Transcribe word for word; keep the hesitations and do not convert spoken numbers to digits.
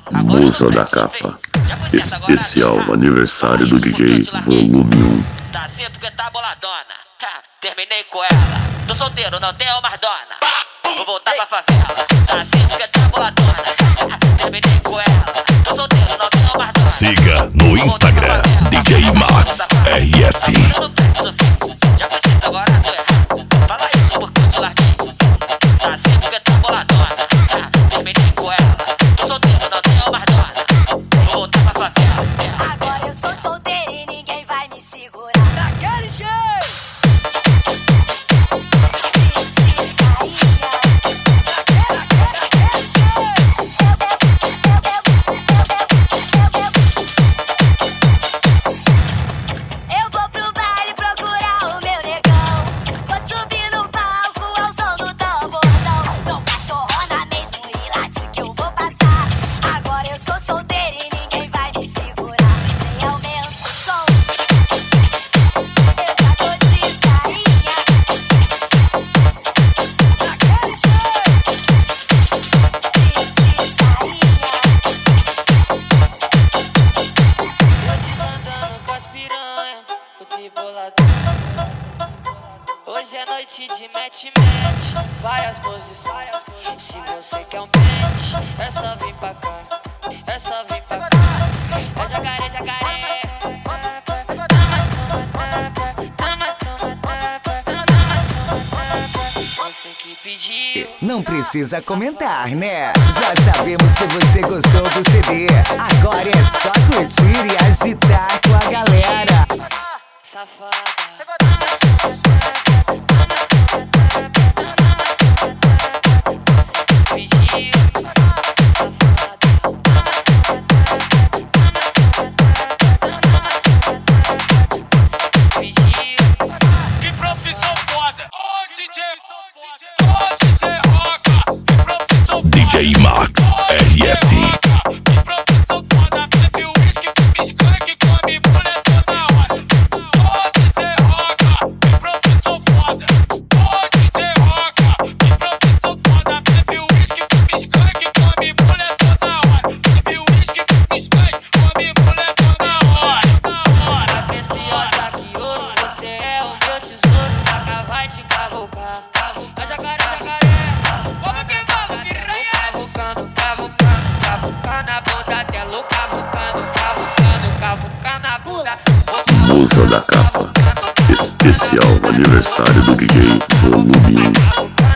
Musa da capa. Especial aniversário do D J Volume um. Tá assim porque tá boladona. Ha, terminei com ela. Tô solteiro, não tenho mais dona. Vou voltar pra favela. Tá assim porque tá boladona. Ha, terminei com ela. Tô solteiro, não tenho mais dona. Siga no Instagram D J Max R S. Já foi certo, agora tô errado. Fala isso porque eu te larguei. Tá assim porque tá boladona. Ha, terminei com ela. Tô solteiro, não tenho mais dona. Vou voltar pra favela. Agora eu sou solteiro e ninguém vai me segurar. Daquele jeito! Eu vou pro baile procurar o meu negão. Vou subir no palco ao som do tamborzão. Sou cachorrona mesmo e late que eu vou passar. Agora eu sou solteira e ninguém vai me segurar. D J, aumenta o som. Eu já tô de sainha. Daquele jeito. De sainha. Andando com as piranha, o de boladão. Hoje é noite de match-match, várias posições. Se você quer um pente, é só vir pra cá, é só vir pra cá. É jacaré, jacaré. Você que pediu. Não precisa comentar, né? Já sabemos que você gostou do C D. Agora é só curtir e agitar com a galera. Safada. Você que pediu. Safada. Você que pediu. Que profissão foda! Ô D J, ô D J Roca! Que profissão foda! D J Max R S. Que profissão foda! Bebe uísque, fuma skunk, come mulher toda hora. Ô D J Roca! Que profissão foda! Ô D J Roca! Que profissão foda! Bebe uísque, fuma skunk, come mulher toda hora. Bebe uísque, fuma skunk, come mulher toda hora. A preciosa que ouro, você é o meu tesouro. Jaca vai te cavucar. A jacaré, jacaré. Vamos que vamos, piranha! Cavucando, cavucando, cavucando a bunda dela. Cavucando, cavucando, cavucando a bunda. Musa da capa. Especial aniversário do D J Volume um.